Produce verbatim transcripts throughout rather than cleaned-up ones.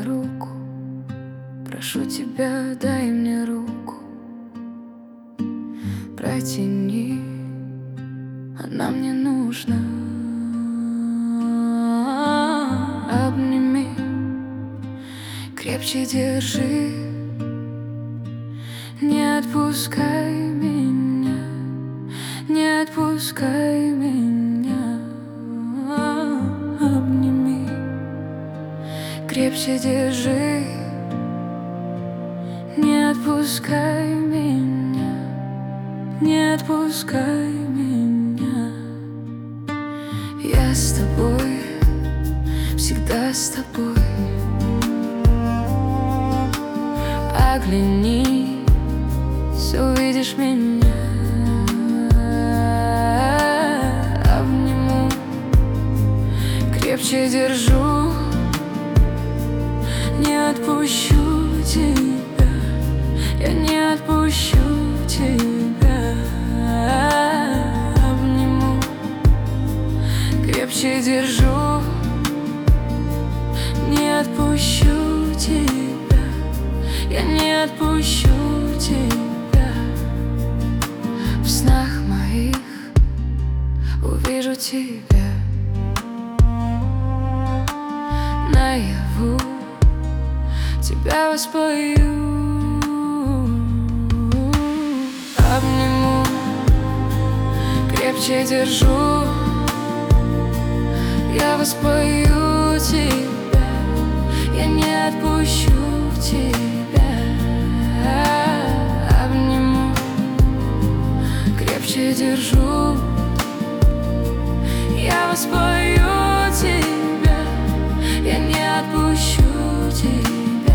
руку, прошу тебя, дай мне руку. Протяни, она мне нужна. Обними, крепче держи, не отпускай меня, не отпускай меня. Обними, крепче держи, не отпускай меня, не отпускай меня. Я с тобой, всегда с тобой. Оглянись, увидишь меня. Обниму, крепче держу, не отпущу тебя, я не отпущу тебя. Обниму, крепче держу, не отпущу тебя, я не отпущу тебя. В снах моих увижу тебя, наяву тебя воспою. Обниму, крепче держу, я воспою тебя, я не отпущу тебя. Обниму, крепче держу, я воспою тебя, я не отпущу тебя.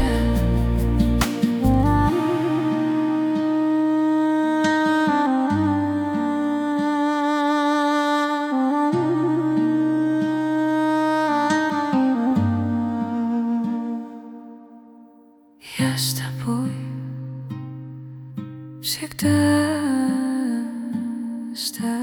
Я с тобой, всегда с тобой.